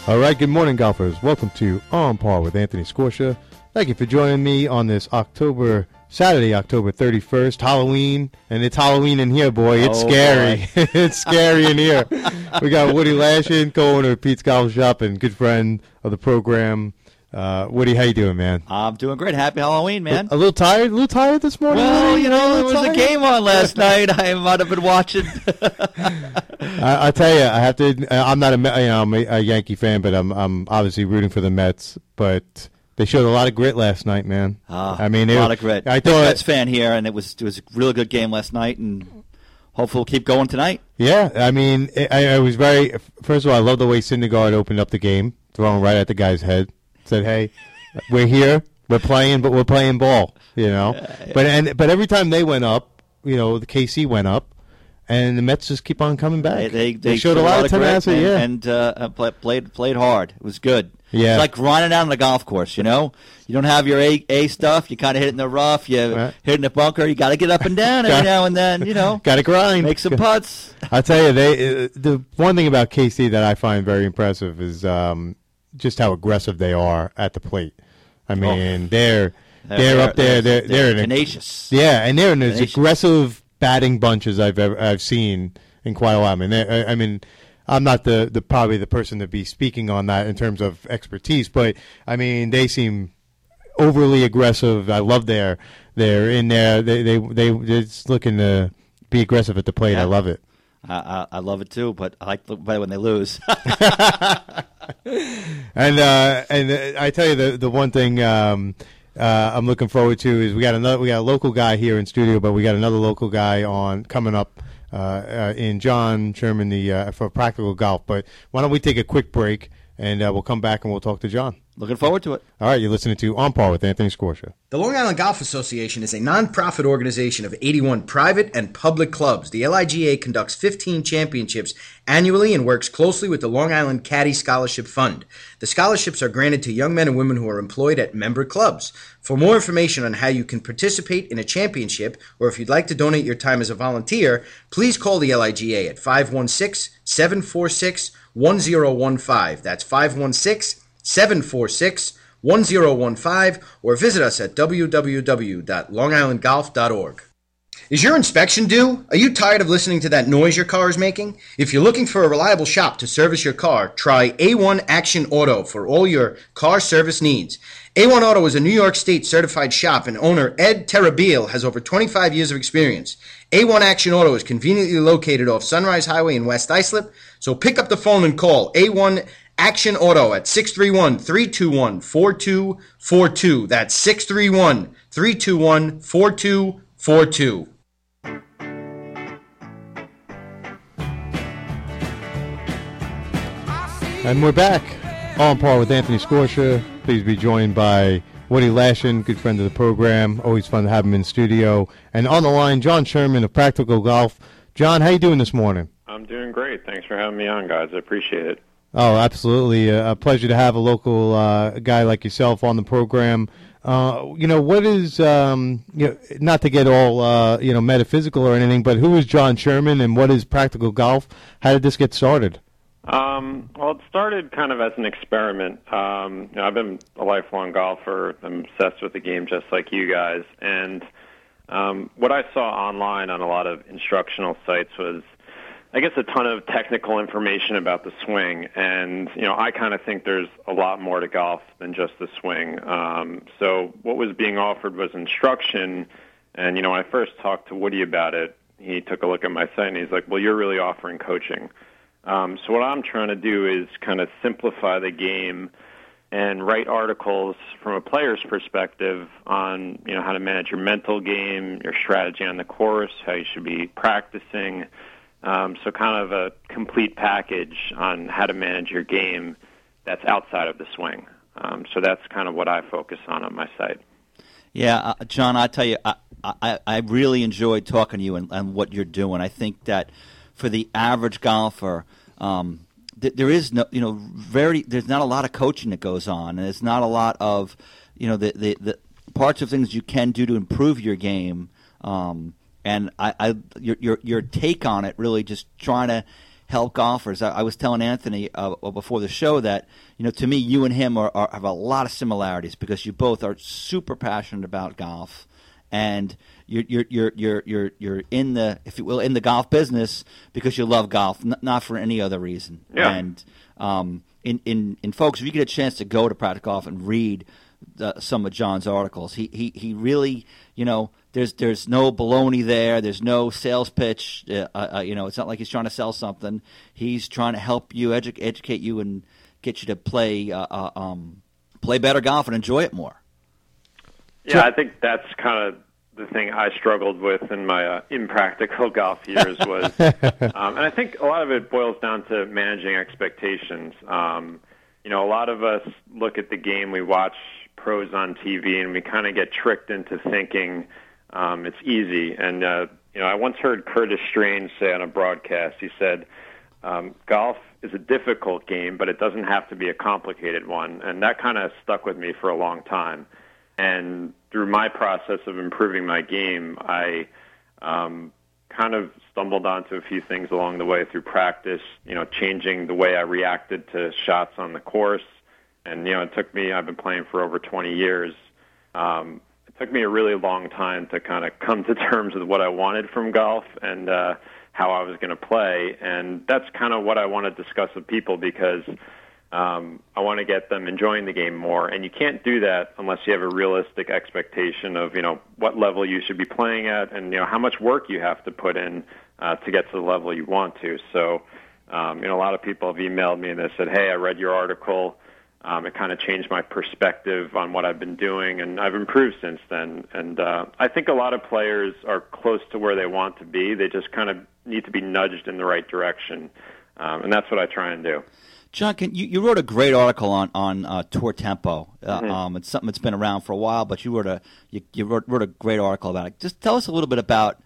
All right, good morning, golfers. Welcome to On Par with Anthony Scorsia. Thank you for joining me on this Saturday, October 31st, Halloween. And it's Halloween in here, boy. It's scary. Boy. It's scary in here. We got Woody Lashin, co-owner of Pete's Golf Shop and good friend of the program. Woody, how you doing, man? I'm doing great. Happy Halloween, man. A little tired? A little tired this morning? Well, there was a game on last night. I might have been watching. I tell you, I have to. I'm not I'm a Yankee fan, but I'm obviously rooting for the Mets. But they showed a lot of grit last night, man. I mean, a lot of grit. I thought Mets fan here, and it was a really good game last night, and hopefully we'll keep going tonight. Yeah, I mean, I was very. First of all, I love the way Syndergaard opened up the game, throwing right at the guy's head. Said, "Hey, we're here, we're playing, but we're playing ball." But every time they went up, the KC went up, and the Mets just keep on coming back. They showed a lot of tenacity, and played hard. It was good. Yeah, it's like grinding out on the golf course. You don't have your A stuff. You kind of hit it in the rough. You hit it in the bunker. You got to get up and down every now and then. Got to grind. Make some putts. I tell you, the one thing about KC that I find very impressive is just how aggressive they are at the plate. I mean, they're up there. They're tenacious. And they're in as aggressive batting bunch as I've seen in quite a while. I mean, I'm not probably the person to be speaking on that in terms of expertise, but I mean, they seem overly aggressive. I love they're in there. They're just looking to be aggressive at the plate. Yeah. I love it. I love it too, but I like to play when they lose. And I tell you the one thing I'm looking forward to is we got a local guy here in studio, but we got another local guy coming up in John Sherman for Practical Golf. But why don't we take a quick break and we'll come back and we'll talk to John. Looking forward to it. All right, you're listening to On Par with Anthony Scorsia. The Long Island Golf Association is a non-profit organization of 81 private and public clubs. The LIGA conducts 15 championships annually and works closely with the Long Island Caddy Scholarship Fund. The scholarships are granted to young men and women who are employed at member clubs. For more information on how you can participate in a championship, or if you'd like to donate your time as a volunteer, please call the LIGA at 516-746-1015. That's 516-746-1015, or visit us at www.longislandgolf.org. Is your inspection due? Are you tired of listening to that noise your car is making? If you're looking for a reliable shop to service your car, try A1 Action Auto for all your car service needs. A1 Auto is a New York State certified shop, and owner Ed Terabile has over 25 years of experience. A1 Action Auto is conveniently located off Sunrise Highway in West Islip, so pick up the phone and call A1 Action Auto at 631-321-4242. That's 631-321-4242. And we're back on Par with Anthony Scorsia. Please be joined by Woody Lashin, good friend of the program. Always fun to have him in studio. And on the line, John Sherman of Practical Golf. John, how you doing this morning? I'm doing great. Thanks for having me on, guys. I appreciate it. Oh, absolutely. A pleasure to have a local guy like yourself on the program. What is, not to get all, metaphysical or anything, but who is John Sherman and what is Practical Golf? How did this get started? Well, it started kind of as an experiment. I've been a lifelong golfer. I'm obsessed with the game just like you guys. And what I saw online on a lot of instructional sites was, I guess, a ton of technical information about the swing. And, I kind of think there's a lot more to golf than just the swing. So what was being offered was instruction. And, when I first talked to Woody about it, he took a look at my site and he's like, well, you're really offering coaching. So what I'm trying to do is kind of simplify the game and write articles from a player's perspective on, how to manage your mental game, your strategy on the course, how you should be practicing. So kind of a complete package on how to manage your game that's outside of the swing. So that's kind of what I focus on my site. Yeah, John, I tell you, I really enjoyed talking to you and what you're doing. I think that for the average golfer, there is no, there's not a lot of coaching that goes on, and there's not a lot of, the parts of things you can do to improve your game. And your take on it, really just trying to help golfers. I was telling Anthony before the show that, to me, you and him have a lot of similarities because you both are super passionate about golf, and you're in the, if you will, in the golf business because you love golf, not for any other reason. Yeah. And in folks, if you get a chance to go to Practical Golf and read some of John's articles, he really, there's no baloney there. There's no sales pitch. It's not like he's trying to sell something. He's trying to help you, educate you, and get you to play better golf and enjoy it more. Yeah, I think that's kind of the thing I struggled with in my impractical golf years was, and I think a lot of it boils down to managing expectations. A lot of us look at the game, we watch pros on TV, and we kind of get tricked into thinking it's easy. And, I once heard Curtis Strange say on a broadcast, he said, golf is a difficult game, but it doesn't have to be a complicated one. And that kind of stuck with me for a long time. And through my process of improving my game, I kind of stumbled onto a few things along the way through practice, changing the way I reacted to shots on the course. And, it took me, I've been playing for over 20 years. It took me a really long time to kind of come to terms with what I wanted from golf and how I was going to play. And that's kind of what I want to discuss with people because I want to get them enjoying the game more. And you can't do that unless you have a realistic expectation of, what level you should be playing at and, how much work you have to put in to get to the level you want to. So, a lot of people have emailed me and they said, hey, I read your article. It kind of changed my perspective on what I've been doing, and I've improved since then. And I think a lot of players are close to where they want to be. They just kind of need to be nudged in the right direction, and that's what I try and do. John, you wrote a great article on Tour Tempo. It's something that's been around for a while, but you wrote a great article about it. Just tell us a little bit about.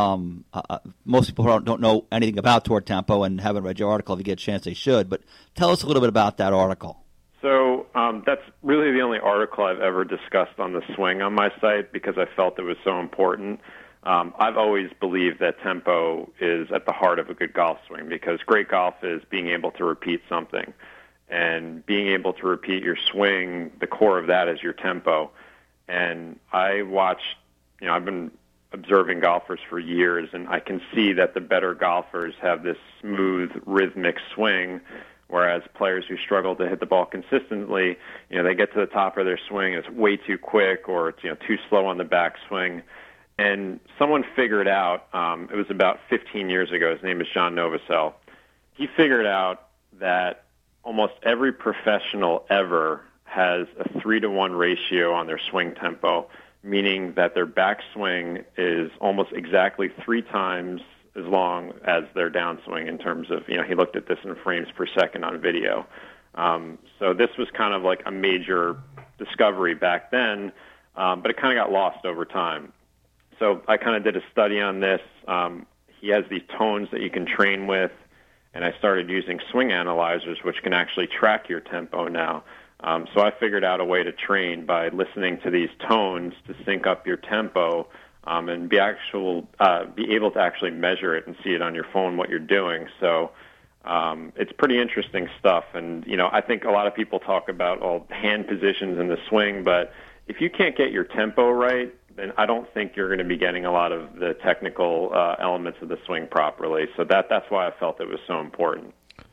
Most people don't know anything about Tour Tempo and haven't read your article. If you get a chance, they should. But tell us a little bit about that article. So that's really the only article I've ever discussed on the swing on my site because I felt it was so important. I've always believed that tempo is at the heart of a good golf swing because great golf is being able to repeat something. And being able to repeat your swing, the core of that is your tempo. And I watched, I've been observing golfers for years, and I can see that the better golfers have this smooth, rhythmic swing, whereas players who struggle to hit the ball consistently, they get to the top of their swing, it's way too quick or it's, too slow on the backswing. And someone figured out, it was about 15 years ago, his name is John Novosel. He figured out that almost every professional ever has a 3-to-1 ratio on their swing tempo, meaning that their backswing is almost exactly 3 times as long as their downswing in terms of, he looked at this in frames per second on video. So this was kind of like a major discovery back then, but it kind of got lost over time. So I kind of did a study on this. He has these tones that you can train with, and I started using swing analyzers, which can actually track your tempo now. So I figured out a way to train by listening to these tones to sync up your tempo and be able to actually measure it and see it on your phone what you're doing. So it's pretty interesting stuff. And, I think a lot of people talk about all hand positions in the swing, but if you can't get your tempo right, then I don't think you're going to be getting a lot of the technical elements of the swing properly. So that's why I felt it was so important.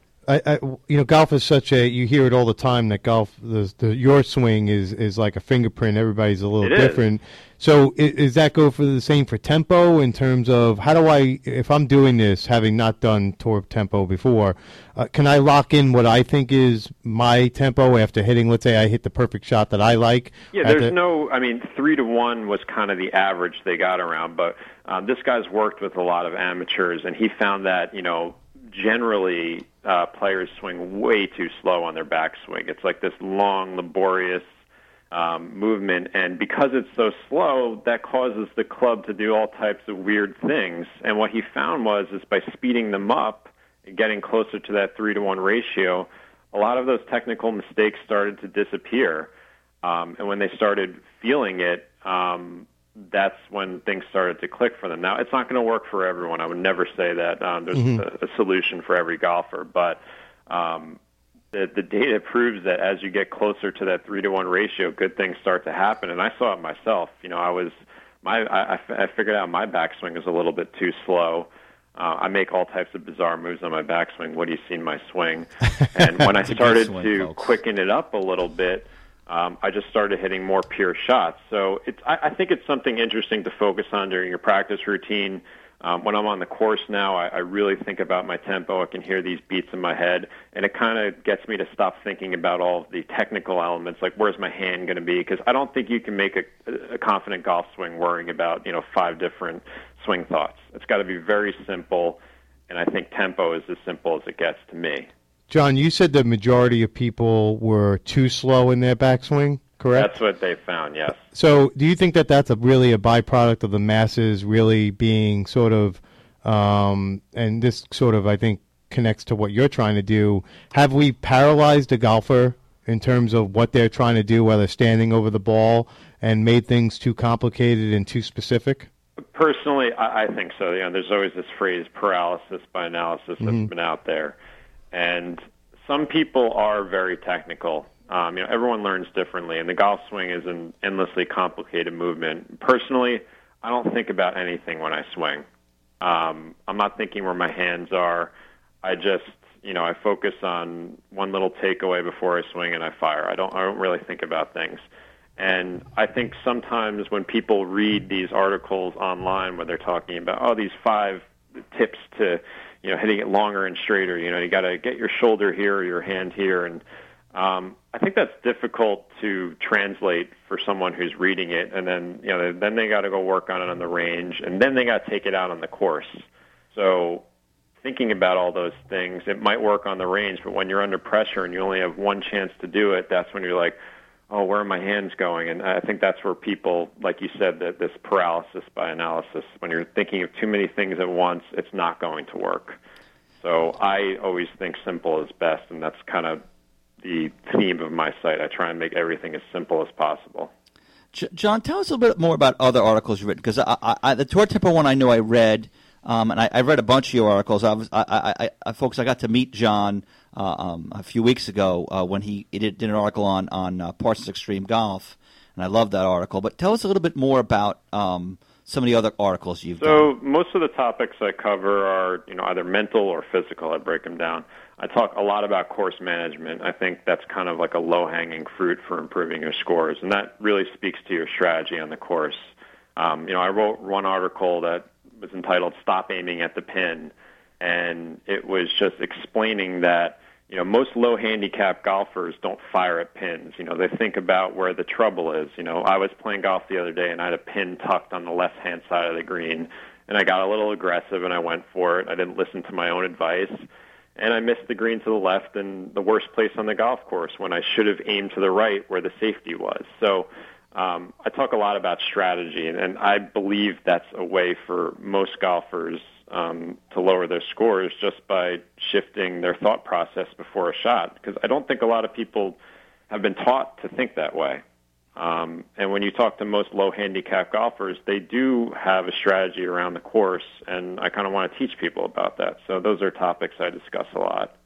Golf is you hear it all the time that golf, your swing is like a fingerprint. Everybody's a little different. So is that go for the same for tempo in terms of how do if I'm doing this, having not done Tour Tempo before, can I lock in what I think is my tempo after hitting, let's say I hit the perfect shot that I like? Yeah, there's 3-to-1 was kind of the average they got around, but this guy's worked with a lot of amateurs, and he found that, generally players swing way too slow on their backswing. It's like this long, laborious movement, and because it's so slow, that causes the club to do all types of weird things. And what he found is by speeding them up and getting closer to that 3-to-1 ratio, a lot of those technical mistakes started to disappear. And when they started feeling it, that's when things started to click for them. Now, it's not going to work for everyone. I would never say that there's a solution for every golfer, but the data proves that as you get closer to that 3-to-1 ratio, good things start to happen. And I saw it myself. I figured out my backswing is a little bit too slow. I make all types of bizarre moves on my backswing. What do you see in my swing? And when I started to quicken it up a little bit, I just started hitting more pure shots. So I think it's something interesting to focus on during your practice routine. When I'm on the course now, I really think about my tempo. I can hear these beats in my head, and it kind of gets me to stop thinking about all of the technical elements, like where's my hand going to be, because I don't think you can make a confident golf swing worrying about 5 different swing thoughts. It's got to be very simple, and I think tempo is as simple as it gets to me. John, you said the majority of people were too slow in their backswing, correct? That's what they found, yes. So do you think that that's really a byproduct of the masses really being sort of, and this sort of, I think, connects to what you're trying to do, have we paralyzed a golfer in terms of what they're trying to do while they're standing over the ball and made things too complicated and too specific? Personally, I think so. There's always this phrase, paralysis by analysis, that's been out there. And some people are very technical. Everyone learns differently, and the golf swing is an endlessly complicated movement. Personally, I don't think about anything when I swing. I'm not thinking where my hands are. I just, I focus on one little takeaway before I swing and I fire. I don't really think about things. And I think sometimes when people read these articles online where they're talking about, these 5 tips to, hitting it longer and straighter, you got to get your shoulder here or your hand here. And I think that's difficult to translate for someone who's reading it. And then, then they got to go work on it on the range, and then they got to take it out on the course. So thinking about all those things, it might work on the range, but when you're under pressure and you only have one chance to do it, that's when you're like, where are my hands going? And I think that's where people, like you said, that this paralysis by analysis, when you're thinking of too many things at once, it's not going to work. So I always think simple is best, and that's kind of the theme of my site. I try and make everything as simple as possible. John, tell us a little bit more about other articles you've written, because the Tour Tempo one I know I read, and I read a bunch of your articles. Folks, I got to meet John a few weeks ago when he did an article on Parsons Extreme Golf, and I love that article. But tell us a little bit more about some of the other articles you've done. So most of the topics I cover are either mental or physical. I break them down. I talk a lot about course management. I think that's kind of like a low-hanging fruit for improving your scores, and that really speaks to your strategy on the course. I wrote one article that was entitled "Stop Aiming at the Pin," and it was just explaining that most low handicap golfers don't fire at pins. They think about where the trouble is. I was playing golf the other day and I had a pin tucked on the left-hand side of the green, and I got a little aggressive and I went for it. I didn't listen to my own advice, and I missed the green to the left in the worst place on the golf course when I should have aimed to the right where the safety was. So I talk a lot about strategy, and I believe that's a way for most golfers to lower their scores just by shifting their thought process before a shot, because I don't think a lot of people have been taught to think that way. And when you talk to most low handicap golfers, they do have a strategy around the course, and I kind of want to teach people about that. So those are topics I discuss a lot.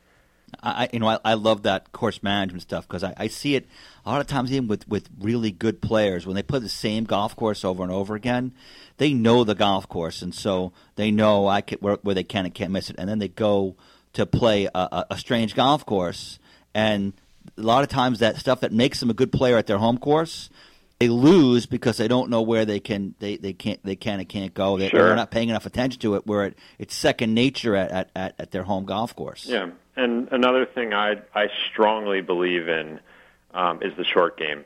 I love that course management stuff, because I see it a lot of times even with really good players. When they play the same golf course over and over again, they know the golf course, and so they know where they can and can't miss it. And then they go to play a strange golf course, and a lot of times that stuff that makes them a good player at their home course, they lose because they don't know where they can and can't go. They're not paying enough attention to it, where it's second nature at their home golf course. Yeah, and another thing I strongly believe in is the short game.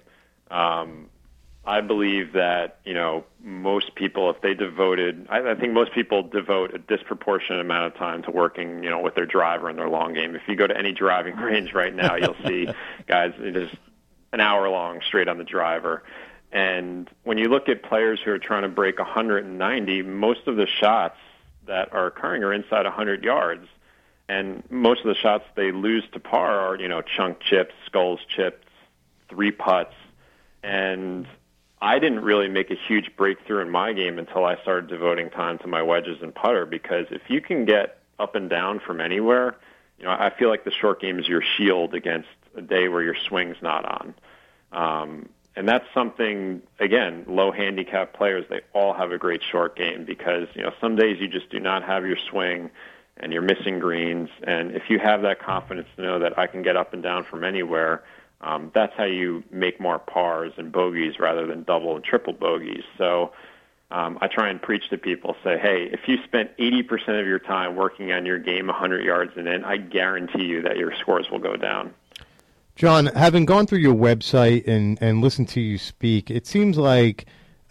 I believe that most people, if they devoted, I think most people devote a disproportionate amount of time to working with their driver and their long game. If you go to any driving range right now, you'll see guys just an hour long straight on the driver. And when you look at players who are trying to break 190, most of the shots that are occurring are inside 100 yards. And most of the shots they lose to par are, chunk chips, skulls chips, 3 putts. And I didn't really make a huge breakthrough in my game until I started devoting time to my wedges and putter, because if you can get up and down from anywhere, I feel like the short game is your shield against a day where your swing's not on. And that's something, again, low handicap players, they all have a great short game because, some days you just do not have your swing and you're missing greens. And if you have that confidence to know that I can get up and down from anywhere, that's how you make more pars and bogeys rather than double and triple bogeys. So I try and preach to people, say, hey, if you spent 80% of your time working on your game 100 yards and in, I guarantee you that your scores will go down. John, having gone through your website and listened to you speak, it seems like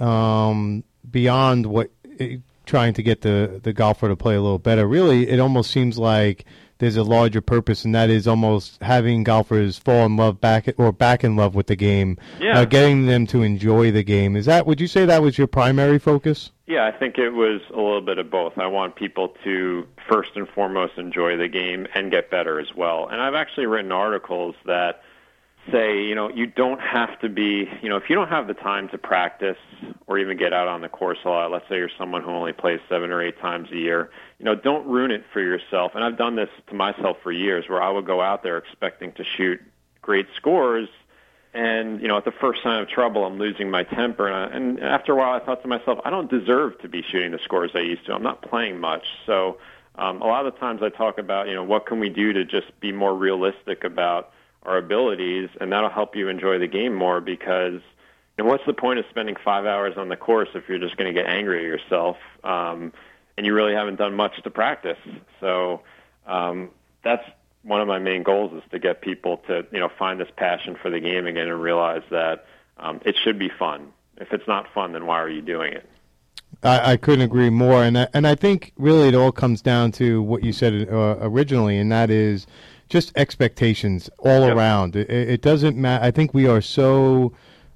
beyond what trying to get the golfer to play a little better, really, it almost seems like there's a larger purpose, and that is almost having golfers fall in love back in love with the game, getting them to enjoy the game. Would you say that was your primary focus? Yeah, I think it was a little bit of both. I want people to first and foremost enjoy the game and get better as well. And I've actually written articles that say, you don't have to be, if you don't have the time to practice or even get out on the course a lot, let's say you're someone who only plays 7 or 8 times a year, don't ruin it for yourself. And I've done this to myself for years where I would go out there expecting to shoot great scores. And, at the first sign of trouble, I'm losing my temper. And after a while, I thought to myself, I don't deserve to be shooting the scores I used to. I'm not playing much. So a lot of the times I talk about, what can we do to just be more realistic about our abilities, and that'll help you enjoy the game more because what's the point of spending 5 hours on the course if you're just going to get angry at yourself and you really haven't done much to practice? So that's one of my main goals is to get people to, find this passion for the game again and realize that it should be fun. If it's not fun, then why are you doing it? I couldn't agree more. And I think really it all comes down to what you said originally, and that is just expectations all around. It doesn't matter. I think we are so,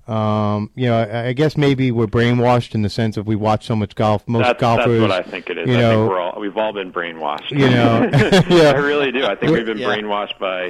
I guess maybe we're brainwashed in the sense of we watch so much golf. Most golfers. That's what I think it is. I think we've all been brainwashed. Yeah. I really do. I think we've been brainwashed by,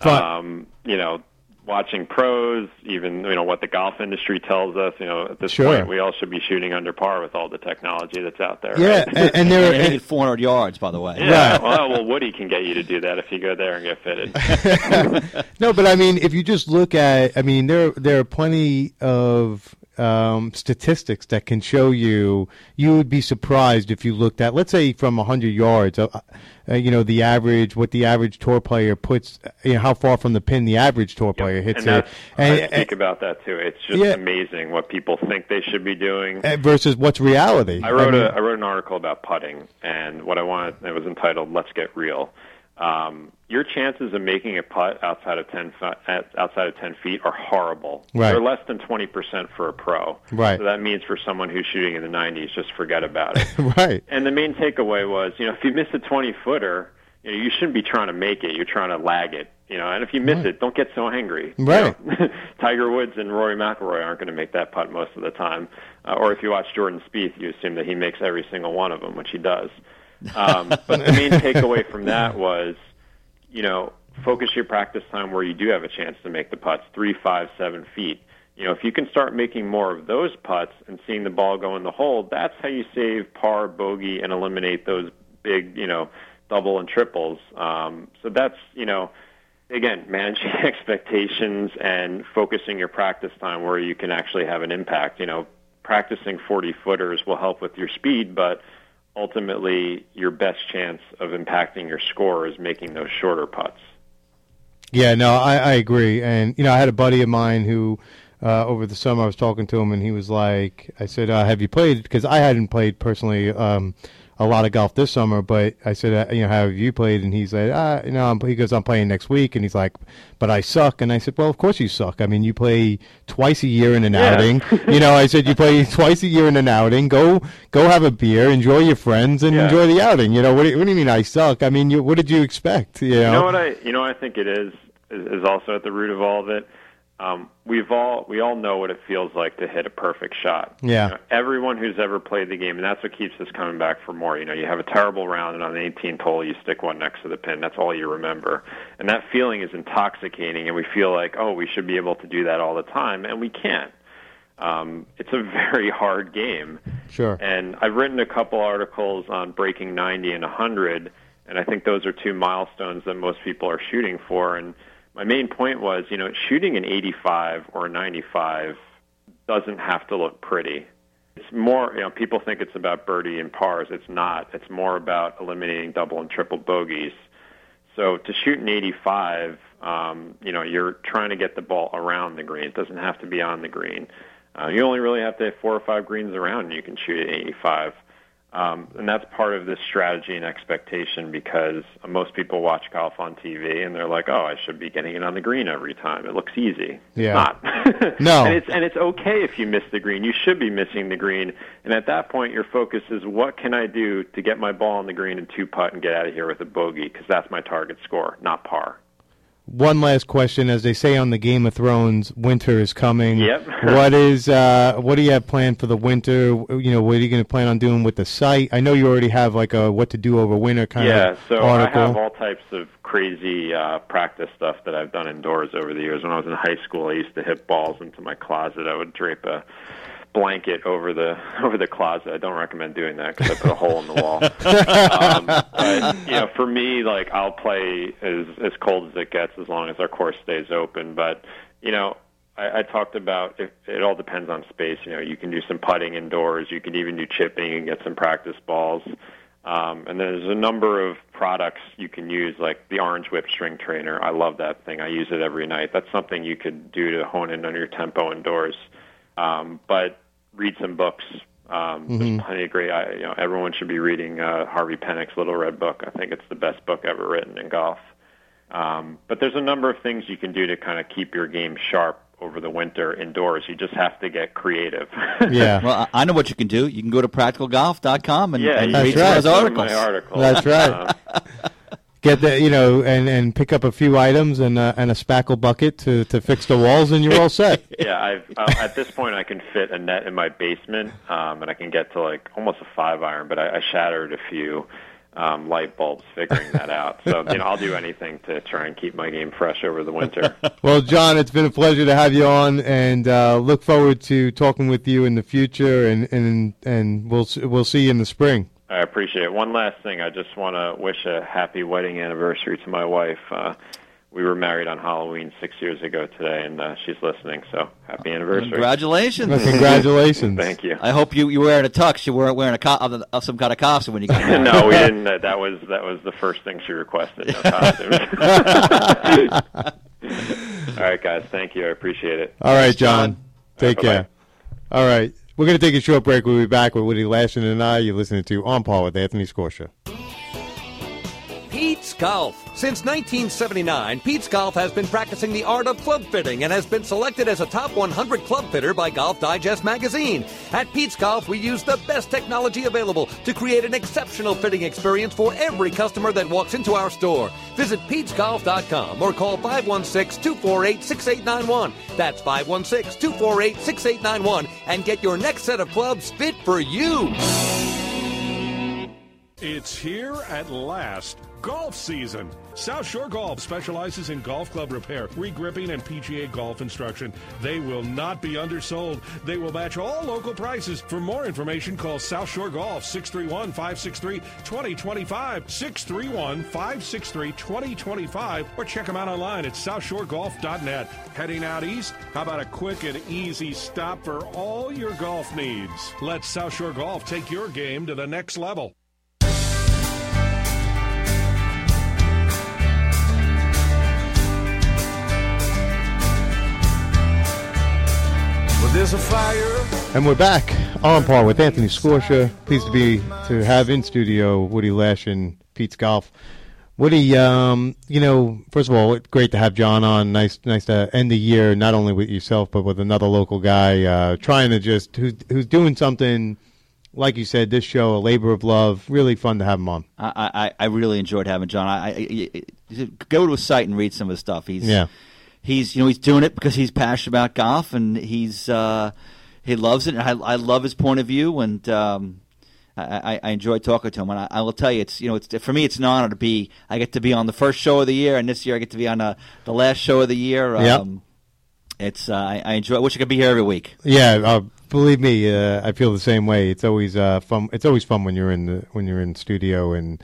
watching pros, even, what the golf industry tells us, at this point, we all should be shooting under par with all the technology that's out there. Yeah, right? and they're 400 yards, by the way. Yeah, well, Woody can get you to do that if you go there and get fitted. No, but I mean, if you just look at, there are plenty of statistics that can show you would be surprised if you looked at, let's say, from 100 yards, the average tour player puts, how far from the pin the average tour player hits it. I speak about that too. It's just amazing what people think they should be doing versus what's reality. I wrote an article about putting, and it was entitled "Let's Get Real." Your chances of making a putt outside of 10 feet are horrible. Right. They're less than 20% for a pro. Right. So that means for someone who's shooting in the 90s, just forget about it. Right. And the main takeaway was, if you miss a 20-footer, you shouldn't be trying to make it. You're trying to lag it. And if you miss it, don't get so angry. Right. Tiger Woods and Rory McIlroy aren't going to make that putt most of the time. Or if you watch Jordan Spieth, you assume that he makes every single one of them, which he does. But the main takeaway from that was, focus your practice time where you do have a chance to make the putts, 3, 5, 7 feet. If you can start making more of those putts and seeing the ball go in the hole, that's how you save par, bogey, and eliminate those big, double and triples. So that's, again, managing expectations and focusing your practice time where you can actually have an impact. Practicing 40-footers will help with your speed, but ultimately, your best chance of impacting your score is making those shorter putts. Yeah, no, I agree. And, I had a buddy of mine who, over the summer, I was talking to him, and he was like, I said, have you played? Because I hadn't played personally a lot of golf this summer, but I said, how have you played? And he's like, he goes, I'm playing next week. And he's like, but I suck. And I said, well, of course you suck. You play twice a year in an outing. I said, you play twice a year in an outing. Go have a beer, enjoy your friends, and enjoy the outing. What do you mean I suck? What did you expect? You know what I think it is also at the root of all of it. We all know what it feels like to hit a perfect shot. Yeah. Everyone who's ever played the game, and that's what keeps us coming back for more. You have a terrible round, and on the 18th hole, you stick one next to the pin. That's all you remember. And that feeling is intoxicating, and we feel like, we should be able to do that all the time, and we can't. it's a very hard game. Sure. And I've written a couple articles on breaking 90 and 100, and I think those are two milestones that most people are shooting for. And my main point was, shooting an 85 or a 95 doesn't have to look pretty. It's more, people think it's about birdie and pars. It's not. It's more about eliminating double and triple bogeys. So to shoot an 85, you're trying to get the ball around the green. It doesn't have to be on the green. You only really have to have 4 or 5 greens around, and you can shoot an 85. And that's part of this strategy and expectation, because most people watch golf on TV and they're like, "Oh, I should be getting it on the green every time. It looks easy." Yeah. It's not. No. And it's okay if you miss the green. You should be missing the green. And at that point, your focus is, what can I do to get my ball on the green and 2-putt and get out of here with a bogey? Because that's my target score, not par. One last question. As they say on the Game of Thrones, winter is coming. Yep. What do you have planned for the winter? What are you going to plan on doing with the site? I know you already have like a what to do over winter kind of so article. I have all types of crazy practice stuff that I've done indoors over the years. When I was in high school, I used to hit balls into my closet. I would drape a blanket over the closet. I don't recommend doing that because I put a hole in the wall. But for me, like, I'll play as cold as it gets as long as our course stays open. But I talked about it all depends on space. You can do some putting indoors. You can even do chipping and get some practice balls. And there's a number of products you can use, like the Orange Whip String Trainer. I love that thing. I use it every night. That's something you could do to hone in on your tempo indoors. But read some books. There's plenty of great. Everyone should be reading Harvey Penick's Little Red Book. I think it's the best book ever written in golf. But there's a number of things you can do to kind of keep your game sharp over the winter indoors. You just have to get creative. Yeah. Well, I know what you can do. You can go to practicalgolf.com and you read can those articles. My articles. That's right. Get the and pick up a few items and a spackle bucket to fix the walls, and you're all set. Yeah, at this point I can fit a net in my basement, and I can get to like almost a 5-iron. But I shattered a few light bulbs figuring that out. So I'll do anything to try and keep my game fresh over the winter. Well, John, it's been a pleasure to have you on, and look forward to talking with you in the future, and we'll see you in the spring. I appreciate it. One last thing, I just want to wish a happy wedding anniversary to my wife. We were married on Halloween 6 years ago today, and she's listening, so happy anniversary. Congratulations. Well, congratulations. Thank you. I hope you were wearing a tux. You weren't wearing some kind of costume when you got married. No, we didn't. That was the first thing she requested, no costumes. All right, guys, thank you. I appreciate it. All right, John. Take Bye-bye. care. All right. We're going to take a short break. We'll be back with Woody Lashin and I. You're listening to On Par with Anthony Scorsia. Pete's Golf. Since 1979, Pete's Golf has been practicing the art of club fitting and has been selected as a top 100 club fitter by Golf Digest magazine. At Pete's Golf, we use the best technology available to create an exceptional fitting experience for every customer that walks into our store. Visit PetesGolf.com or call 516-248-6891. That's 516-248-6891 and get your next set of clubs fit for you. It's here at last. Golf season. South Shore Golf specializes in golf club repair, regripping, and PGA golf instruction. They will not be undersold. They will match all local prices. For more information, call South Shore Golf, 631-563-2025, 631-563-2025, or check them out online at southshoregolf.net. Heading out east? How about a quick and easy stop for all your golf needs? Let South Shore Golf take your game to the next level. There's a fire. And we're back on Par with Anthony Scorsia. Pleased to have in studio Woody Lashin, Pete's Golf. Woody, first of all, great to have John on. Nice to end the year not only with yourself but with another local guy trying to who's doing something. Like you said, this show, a labor of love, really fun to have him on. I really enjoyed having John. I go to his site and read some of his stuff. He's doing it because he's passionate about golf, and he loves it. And I love his point of view, and I enjoy talking to him. And I will tell you, it's for me, it's an honor I get to be on the first show of the year, and this year I get to be on the last show of the year. Yep. I enjoy. I wish I could be here every week. Yeah, believe me, I feel the same way. It's always fun. It's always fun when you're in studio, and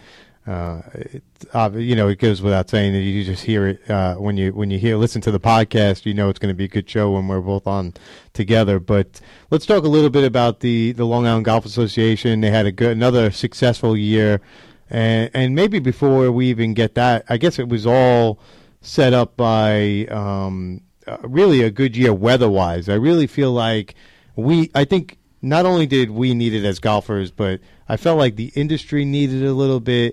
it goes without saying that you just hear it when you listen to the podcast. You know it's going to be a good show when we're both on together. But let's talk a little bit about the Long Island Golf Association. They had another successful year, and maybe before we even get that, I guess it was all set up by really a good year weather-wise. I really feel like I think not only did we need it as golfers, but I felt like the industry needed it a little bit.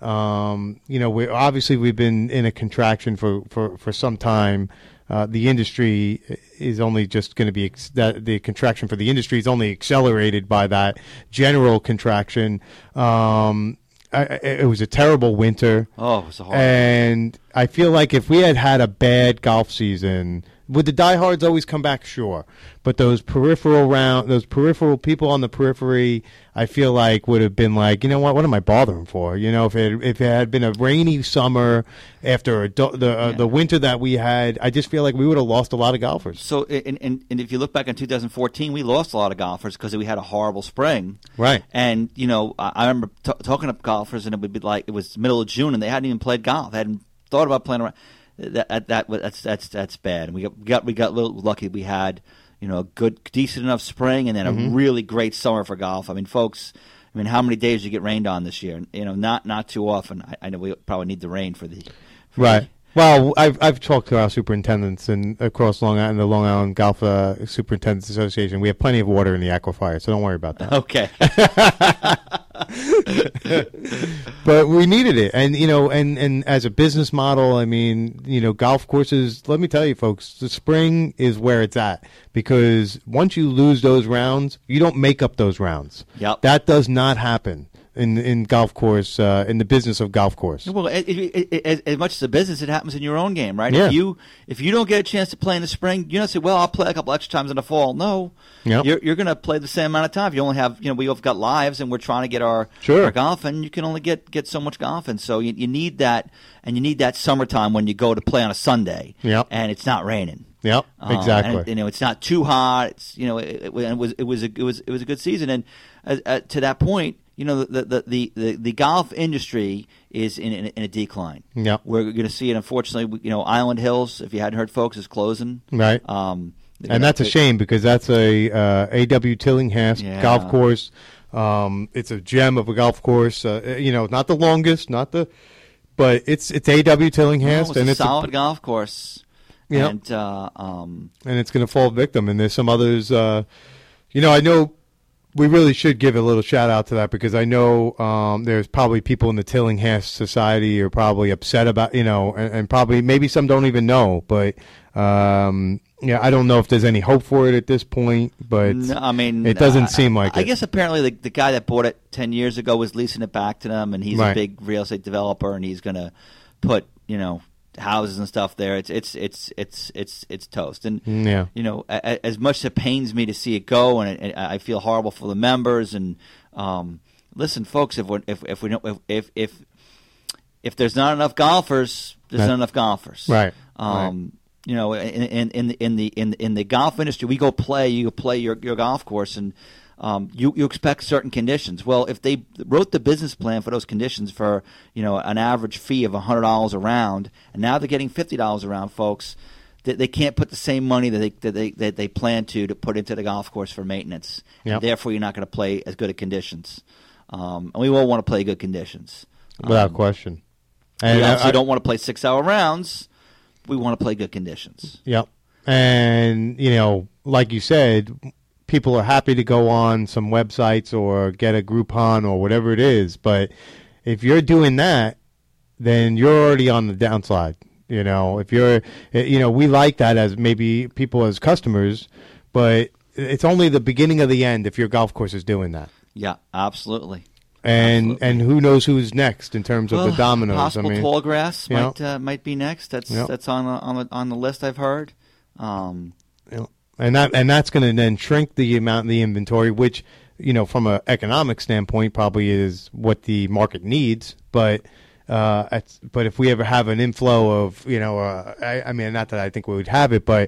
We've been in a contraction for some time. The industry is only just going to be the contraction for the industry is only accelerated by that general contraction. It was a terrible winter. Oh, it was a horrible. And I feel like if we had a bad golf season, would the diehards always come back? Sure. But those peripheral people on the periphery, I feel like would have been like, you know what am I bothering for? You know, if it had been a rainy summer after the winter that we had, I just feel like we would have lost a lot of golfers. So, and if you look back in 2014, we lost a lot of golfers because we had a horrible spring. Right. And, I remember talking to golfers, and it would be like, it was middle of June, and they hadn't even played golf. They hadn't thought about playing around. That's bad. And we got a little lucky. We had a decent enough spring, and then a really great summer for golf. I mean, folks. How many days did you get rained on this year? Not too often. I know we probably need the rain for the right. Well, I've talked to our superintendents and across Long Island, the Long Island Golf Superintendents Association. We have plenty of water in the aquifer, so don't worry about that. Okay. But we needed it, and and as a business model, golf courses. Let me tell you, folks, the spring is where it's at, because once you lose those rounds, you don't make up those rounds. Yep. That does not happen in golf course, in the business of golf course. Well, as much as a business, it happens in your own game, right? Yeah. If you don't get a chance to play in the spring, you don't say, well, I'll play a couple extra times in the fall. No. Yep. You're going to play the same amount of time. You only have, we've got lives, and we're trying to get our golf, and you can only get so much golf. And so you need that, and you need that summertime when you go to play on a Sunday, and it's not raining. Yep, exactly. And, it's not too hot. It's, it was a good season. And to that point, the golf industry is in a decline. Yeah, we're going to see it. Unfortunately, Island Hills, if you hadn't heard, folks, is closing. Right. And that's a shame, because that's a A.W. Tillinghast golf course. It's a gem of a golf course. Not the longest, but it's A.W. Tillinghast, and it's a solid golf course. Yeah. And it's going to fall victim. And there's some others. I know. We really should give a little shout out to that, because I know there's probably people in the Tillinghast Society who are probably upset about, and probably maybe some don't even know. But I don't know if there's any hope for it at this point. But it doesn't seem like it. I guess apparently the guy that bought it 10 years ago was leasing it back to them, and he's a big real estate developer, and he's going to put houses and stuff there. It's toast. And as much as it pains me to see it go, and I feel horrible for the members. And listen, folks, if there's not enough golfers, there's not enough golfers. Right. In the golf industry, you play your golf course, and you expect certain conditions. Well, if they wrote the business plan for those conditions for an average fee of $100 a round, and now they're getting $50 a round, folks, they can't put the same money that they plan to put into the golf course for maintenance. Yep. And therefore, you're not going to play as good at conditions. And we all want to play good conditions, without question. And we also don't want to play 6-hour rounds. We want to play good conditions. Yep. And like you said, people are happy to go on some websites or get a Groupon or whatever it is. But if you're doing that, then you're already on the downside. If you're, we like that as maybe people as customers, but it's only the beginning of the end if your golf course is doing that. Yeah, absolutely. And who knows who's next in terms of the dominoes? Possible tall grass might be next. That's on the list, I've heard. And that's going to then shrink the amount of the inventory, which, from an economic standpoint, probably is what the market needs. But if we ever have an inflow of, not that I think we would have it, but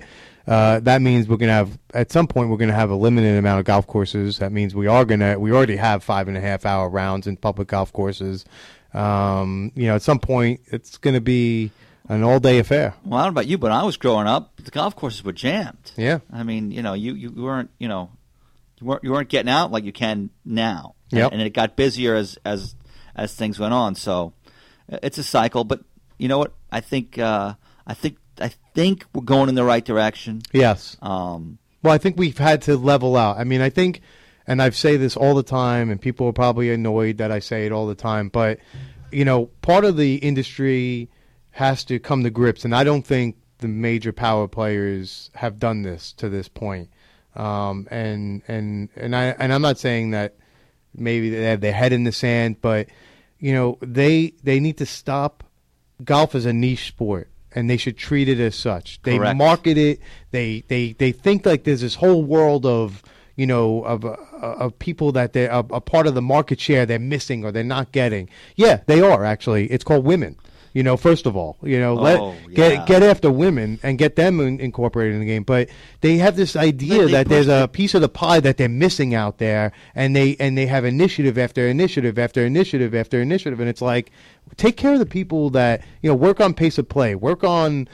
that means we're going to have, at some point, we're going to have a limited amount of golf courses. That means we already have 5.5 hour rounds in public golf courses. At some point, it's going to be an all-day affair. Well, I don't know about you, but when I was growing up, the golf courses were jammed. Yeah. I mean, you weren't, you weren't getting out like you can now. Yep. And it got busier as things went on. So it's a cycle. But you know what? I think we're going in the right direction. Yes. Well, I think we've had to level out. I mean, I think, and I say this all the time, and people are probably annoyed that I say it all the time, but part of the industry has to come to grips, and I don't think the major power players have done this to this point. And I'm not saying that maybe they have their head in the sand, but they need to stop. Golf is a niche sport, and they should treat it as such. They Correct. market it. They think like there's this whole world of of people that they're a part of the market share they're missing or they're not getting. Yeah, they are actually. It's called women. First of all, get after women and get them incorporated in the game. But they have this idea that there's a piece of the pie that they're missing out there, and they have initiative after initiative after initiative after initiative, and it's like, take care of the people that work on pace of play, work on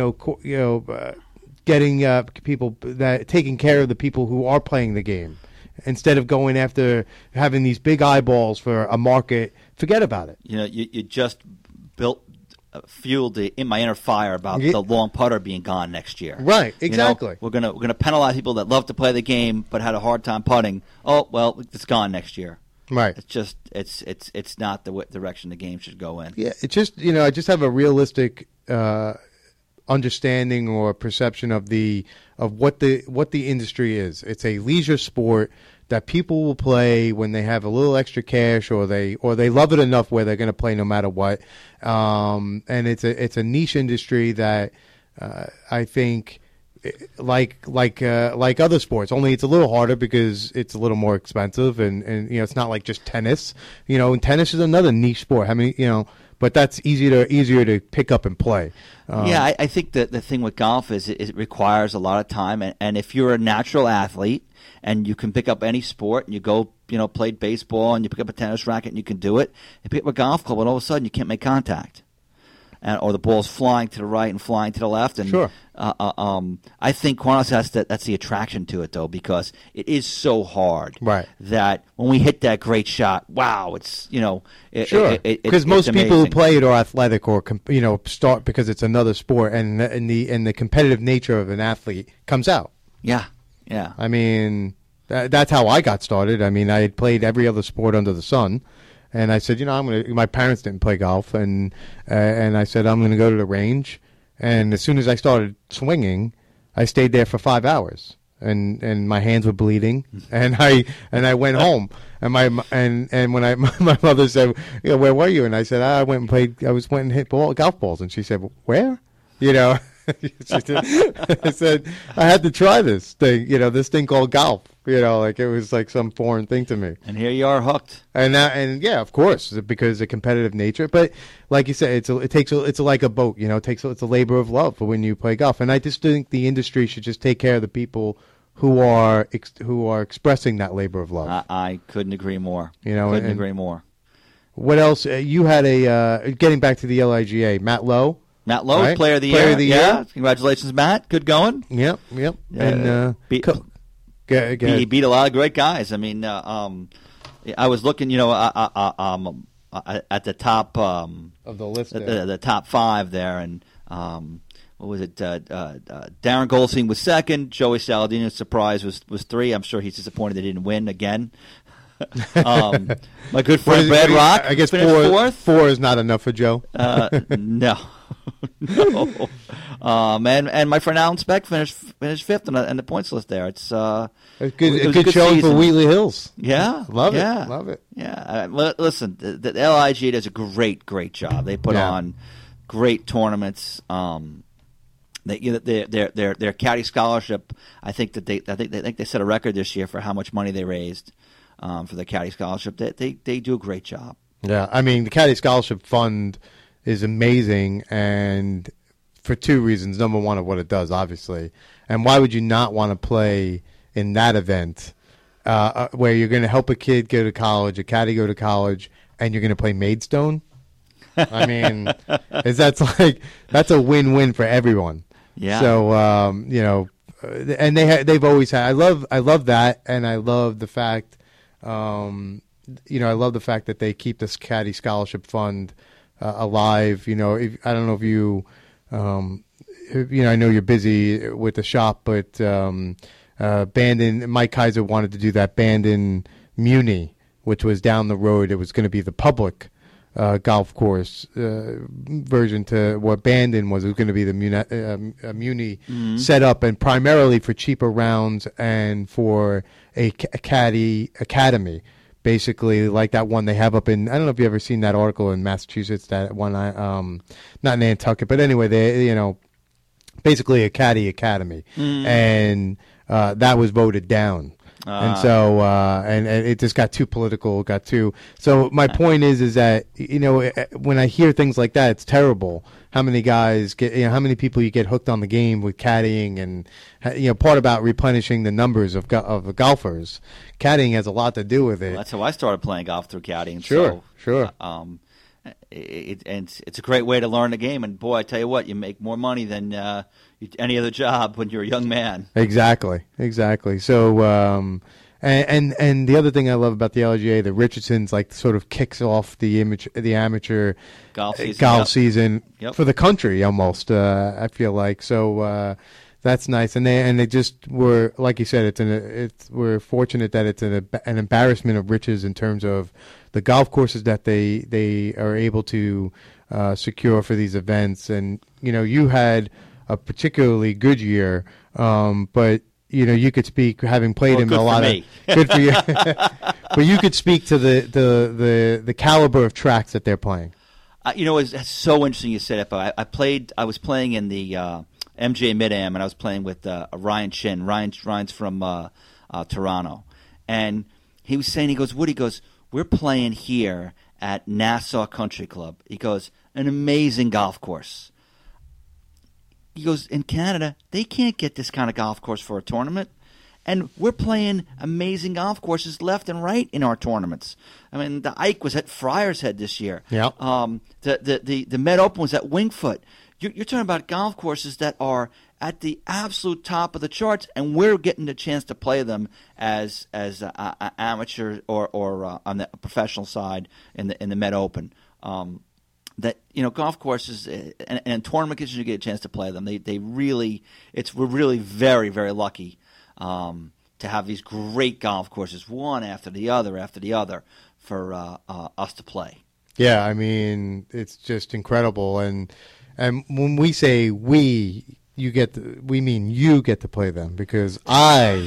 getting people that taking care of the people who are playing the game, instead of going after having these big eyeballs for a market. Forget about it. You just fueled in my inner fire about the long putter being gone next year. Right, exactly. We're gonna penalize people that love to play the game but had a hard time putting. Oh well, it's gone next year. Right. It's just it's not the direction the game should go in. Yeah, it's just I just have a realistic understanding or perception of what the industry is. It's a leisure sport that people will play when they have a little extra cash, or they love it enough where they're going to play no matter what. And it's a niche industry that I think, like other sports, only it's a little harder because it's a little more expensive, and it's not like just tennis. And tennis is another niche sport. I mean, but that's easier to pick up and play. I think that the thing with golf is it requires a lot of time, and if you're a natural athlete and you can pick up any sport and you go, play baseball and you pick up a tennis racket and you can do it, and pick up a golf club and all of a sudden you can't make contact, or the ball's flying to the right and flying to the left. And sure. I think quite honestly, that's the attraction to it, though, because it is so hard. Right. That when we hit that great shot, wow, it's sure. Because most people who play it are athletic, or start because it's another sport, and the competitive nature of an athlete comes out. Yeah. Yeah. I mean, that's how I got started. I mean, I had played every other sport under the sun. And I said, my parents didn't play golf, and I said, I'm going to go to the range. And as soon as I started swinging, I stayed there for 5 hours, and my hands were bleeding, and I went home. And when my mother said, where were you? And I said, I went and hit golf balls. And she said, where? I said, I had to try this thing, this thing called golf. Like it was like some foreign thing to me. And here you are, hooked. And yeah, of course, because of the competitive nature. But like you said, it's like a boat. It's a labor of love for when you play golf. And I just think the industry should just take care of the people who are expressing that labor of love. I couldn't agree more. Couldn't agree more. What else? You had getting back to the LIGA, Matt Lowe. Matt Lowe, right? Player of the Year. Yeah. Congratulations, Matt. Good going. Yep. And he beat a lot of great guys. I mean, I was looking, at the top of the list, the top five there, and what was it? Darren Goldstein was second. Joey Saladino's surprise was three. I'm sure he's disappointed they didn't win again. My good friend Brad Rock. I guess fourth. Four is not enough for Joe. No. And my friend Alan Speck finished fifth on the points list there. It's a good showing for Wheatley Hills. Yeah, love it. Yeah, listen, the LIG does a great job. They put on great tournaments. Their caddy scholarship. I think they set a record this year for how much money they raised for the caddy scholarship. They do a great job. Yeah, I mean the caddy scholarship fund is amazing, and for two reasons. Number one, of what it does, obviously, and why would you not want to play in that event where you're going to help a kid go to college, a caddy go to college, and you're going to play Maidstone? I mean, that's a win-win for everyone. Yeah. So and they've always had. I love that, and I love the fact. I love the fact that they keep this caddy scholarship fund alive. I don't know if you, I know you're busy with the shop, but Bandon, Mike Kaiser wanted to do that Bandon Muni, which was down the road. It was going to be the public golf course version to what Bandon was. It was going to be the Muni set up, and primarily for cheaper rounds and for a caddy academy, basically like that one they have up in. I don't know if you ever seen that article in Massachusetts. That one, not in Nantucket, but anyway, they basically a caddy academy, and that was voted down. And so, and it just got too political, so my point is that, when I hear things like that, it's terrible. How many guys how many people you get hooked on the game with caddying, and, part about replenishing the numbers of golfers. Caddying has a lot to do with it. Well, that's how I started playing golf, through caddying. Sure. It's a great way to learn the game, and boy, I tell you what, you make more money than any other job when you're a young man. Exactly. So, and the other thing I love about the LGA, the Richardson's sort of kicks off the amateur golf season for the country almost. I feel like so. That's nice, and they just were, like you said, we're fortunate that it's an embarrassment of riches in terms of the golf courses that they are able to secure for these events. And you had a particularly good year, but you could speak, having played in a lot of good for you, but you could speak to the caliber of tracks that they're playing. It's so interesting you said it, but I was playing in the MJ Mid-Am, and I was playing with Ryan Chin. Ryan's from Toronto, and he was saying, Woody goes, we're playing here at Nassau Country Club. He goes, an amazing golf course. He goes, in Canada, they can't get this kind of golf course for a tournament. And we're playing amazing golf courses left and right in our tournaments. I mean, the Ike was at Friars Head this year. Yeah. The Med Open was at Wingfoot. You're talking about golf courses that are at the absolute top of the charts, and we're getting the chance to play them as amateur or on the professional side in the Med Open. Golf courses and tournament conditions, you get a chance to play them. We're really very, very lucky to have these great golf courses, one after the other for us to play. Yeah, I mean, it's just incredible, and when we say we mean you get to play them, because I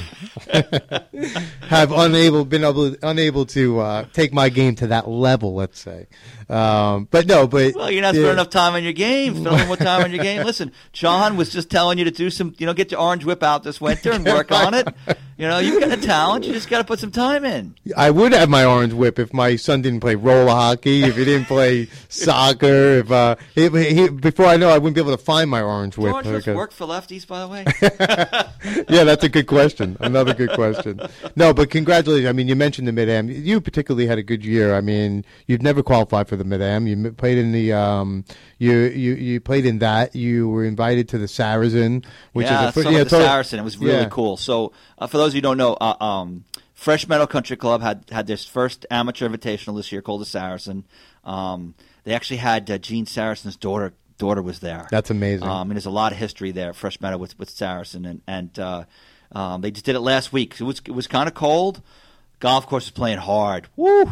have been unable to take my game to that level, let's say. Well, you're not spending enough time on your game. Spend a little more time on your game. Listen, John was just telling you to do some, get your orange whip out this winter and work on it. You've got a talent. You just got to put some time in. I would have my orange whip if my son didn't play roller hockey, if he didn't play soccer. If before I know, I wouldn't be able to find my orange whip. Do orange whips work for lefties, by the way? Yeah, that's a good question. Another good question. No, but congratulations. I mean, you mentioned the Mid-Am. You particularly had a good year. I mean, you'd never qualified for the Mid-Am. You played in the you played in that. You were invited to the Saracen, which is the Saracen. It was really cool. So for those of you who don't know, Fresh Meadow Country Club had their first amateur invitational this year called the Saracen. They actually had Gene Saracen's daughter was there. That's amazing. And there's a lot of history there, Fresh Meadow with Saracen, and they just did it last week. It was kind of cold. Golf course was playing hard. Woo!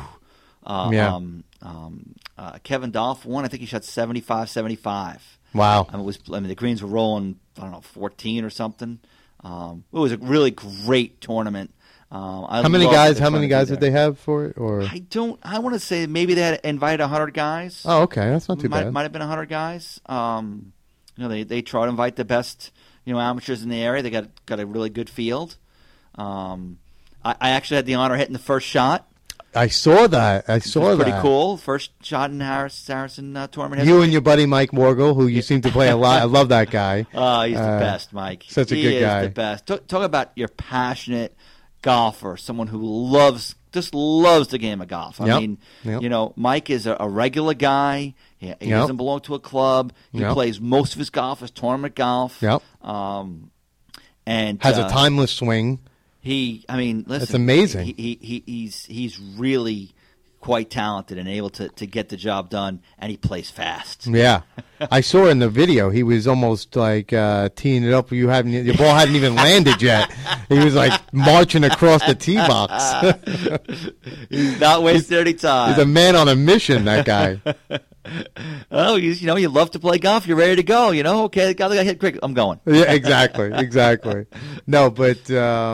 Kevin Dolph won. I think he shot 75. Wow. The greens were rolling, 14 or something. It was a really great tournament. How many guys did they have for it? Or I want to say maybe they had invited 100 guys. Oh, okay, that's not too bad. Might have been 100 guys. They try to invite the best amateurs in the area. They got a really good field. I actually had the honor of hitting the first shot. I saw that. Pretty cool. First shot in Saracen tournament. You and your buddy Mike Morgul, who you seem to play a lot. I love that guy. Oh, he's the best, Mike. Such a good guy. He is the best. Talk about your passionate golfer, someone who just loves the game of golf. I mean, Mike is a regular guy. He doesn't belong to a club. He plays most of his golf as tournament golf. Yep. And has a timeless swing. Listen, it's amazing. He's really quite talented and able to get the job done, and he plays fast. Yeah, I saw in the video he was almost like teeing it up. Your ball hadn't even landed yet. He was like marching across the tee box. He's not wasting any time. He's a man on a mission. That guy. Oh, you love to play golf. You're ready to go. Okay, I got hit quick. I'm going. Yeah, exactly. No, but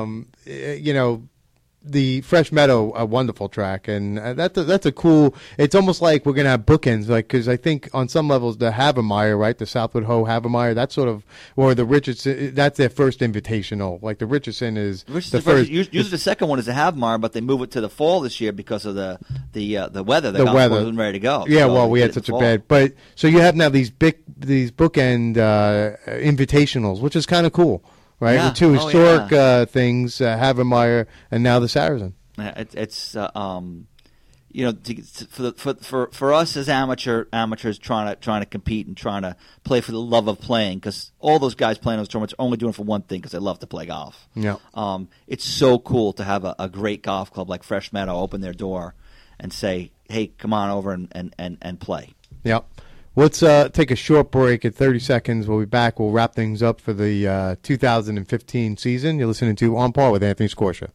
the Fresh Meadow, a wonderful track, and that's a cool. It's almost like we're gonna have bookends, because I think on some levels the Havemeyer, right, the Southwood Ho Havemeyer, that's sort of, or the Richardson, that's their first invitational. Like the Richardson is the first. Usually the second one is the Havemeyer, but they move it to the fall this year because of the weather. The weather wasn't ready to go. Yeah, so well, we had such a bad. But so you have now these bookend invitationals, which is kind of cool. Right, yeah. The two historic things, Havemeyer and now the Saracen. It's for us as amateurs trying to compete and trying to play for the love of playing, because all those guys playing those tournaments are only doing it for one thing, because they love to play golf. Yeah. It's so cool to have a great golf club like Fresh Meadow open their door and say, "Hey, come on over and play." Yep. Let's take a short break at 30 seconds. We'll be back. We'll wrap things up for the 2015 season. You're listening to On Par with Anthony Scorsia.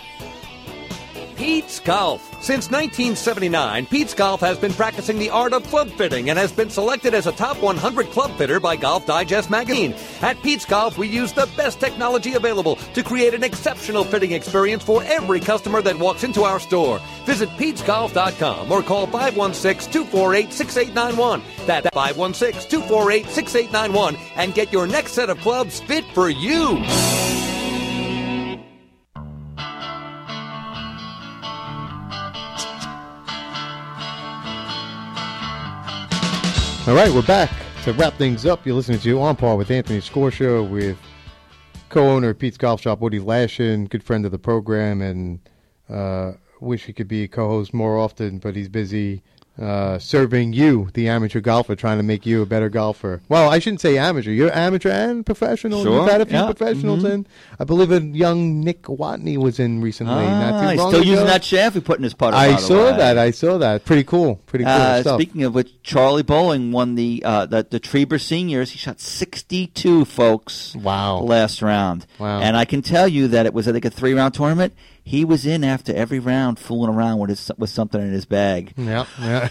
Pete's Golf. Since 1979, Pete's Golf has been practicing the art of club fitting and has been selected as a top 100 club fitter by Golf Digest magazine. At Pete's Golf, we use the best technology available to create an exceptional fitting experience for every customer that walks into our store. Visit Pete'sGolf.com or call 516-248-6891. That's 516-248-6891 and get your next set of clubs fit for you. All right, we're back to wrap things up. You're listening to On Par with Anthony Scorsia with co-owner of Pete's Golf Shop, Woody Lashin, good friend of the program, and wish he could be a co-host more often, but he's busy serving you, the amateur golfer, trying to make you a better golfer. Well, I shouldn't say amateur. You're amateur and professional. Sure. You've had a few professionals in. I believe a young Nick Watney was in recently. Not too long he's still ago. using that shaft we put in his putter. I saw that. Pretty cool stuff. Speaking of which, Charlie Bowling won the Treber Seniors. He shot 62, folks. Wow. Last round. Wow. And I can tell you that it was, I think, a 3-round tournament. He was in after every round fooling around with something in his bag. Yeah.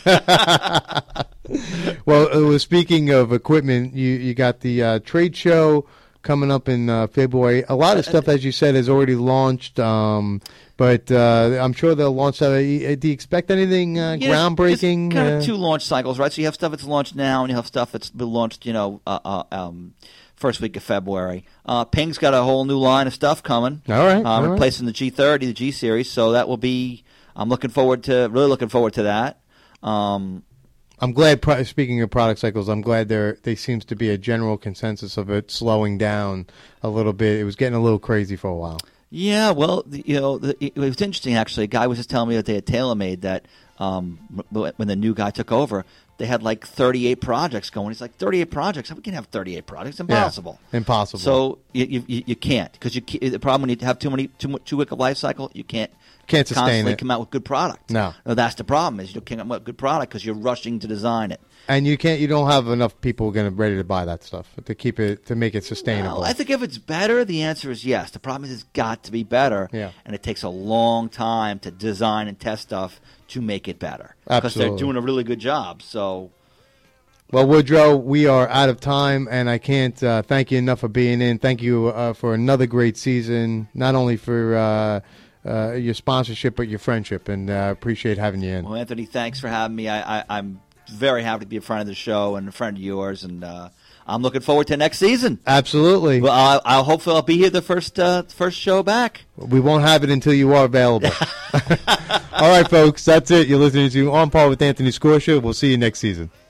Well, speaking of equipment, you got the trade show coming up in February. A lot of stuff, as you said, has already launched, but I'm sure they'll launch. Do you expect anything groundbreaking? Kind of two launch cycles, right? So you have stuff that's launched now, and you have stuff that's been launched, first week of February. Ping's got a whole new line of stuff coming. All right. Replacing the G30, the G Series. So that will be. I'm really looking forward to that. I'm glad. Speaking of product cycles, I'm glad there seems to be a general consensus of it slowing down a little bit. It was getting a little crazy for a while. Yeah, well, it was interesting actually. A guy was just telling me that they had TaylorMade that when the new guy took over, they had like 38 projects going. He's like, 38 projects? We can't have 38 projects. Impossible. Yeah, impossible. So you can't, because the problem when you have too quick a life cycle, you can't sustain constantly it. Come out with good product. No, that's the problem. Is you can't come out with good product because you're rushing to design it. And you don't have enough people ready to buy that stuff to make it sustainable. Well, I think if it's better, the answer is yes. The problem is it's got to be better. Yeah. And it takes a long time to design and test stuff to make it better. Absolutely. Because they're doing a really good job. So, well, Woodrow, we are out of time, and I can't thank you enough for being in. Thank you for another great season, not only for your sponsorship, but your friendship, and appreciate having you in. Well, Anthony, thanks for having me. I'm very happy to be a friend of the show and a friend of yours, and I'm looking forward to next season. Absolutely. Well, I'll hopefully I'll be here the first show back. We won't have it until you are available. All right, folks, that's it. You're listening to On Par with Anthony Scorsia. We'll see you next season.